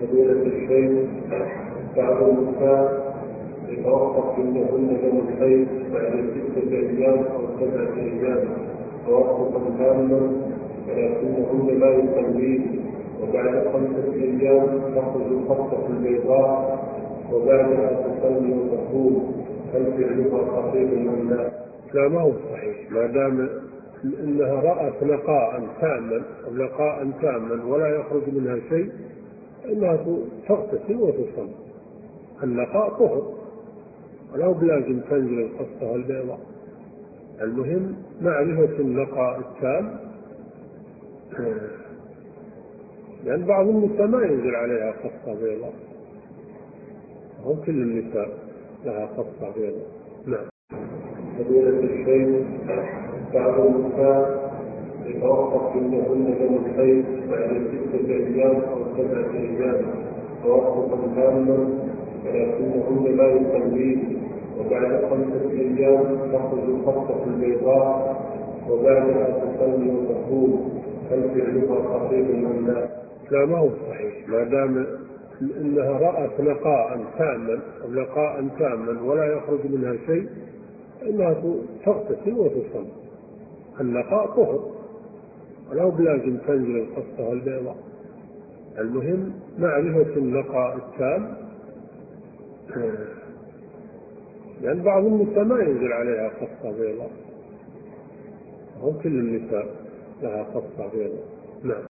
فضيلة الشيخ، بعض النساء يتوقف عندهن دم الحيض بعد 6 أيام أو 7 أيام توقفا تاما، ولكنهن لا يصلين، وبعد 5 أيام تخرج الخطة البيضاء وبعدها تصلي وتقوم، هل فعلها خطير أم لا؟ لا، ما هو صحيح. ما دام انها رأت نقاء تاما ولا يخرج منها شيء، انها تغتسل وتصلي. النقاء طهر، ولو بلازم تنزل القصة البيضاء. المهم معرفة النقاء التام، لأن بعض النساء ما ينزل عليها قصة بيضاء، هم كل النساء لها قصة بيضاء. نعم. فضيلة الشيخ، بعض النساء يتوقف عندهن دم الحيض بعد 6 أيام أو 7 أيام توقفا تاما، ولكنهن لا يصلين، وبعد 5 أيام تخرج الخطة البيضاء وبعدها تصلي وتقوم، هل فعلها خطير أم لا؟ لا، ما هو صحيح. ما دام انها رأت نقاء تاما ولا يخرج منها شيء، انها تغتسل وتصلي. النقاء طهر، ولو بلازم تنزل القصة البيضاء. المهم معرفة النقاء التام، لأن بعض النساء ما ينزل عليها قصة بيضاء، هم كل النساء لها قصة بيضاء. نعم.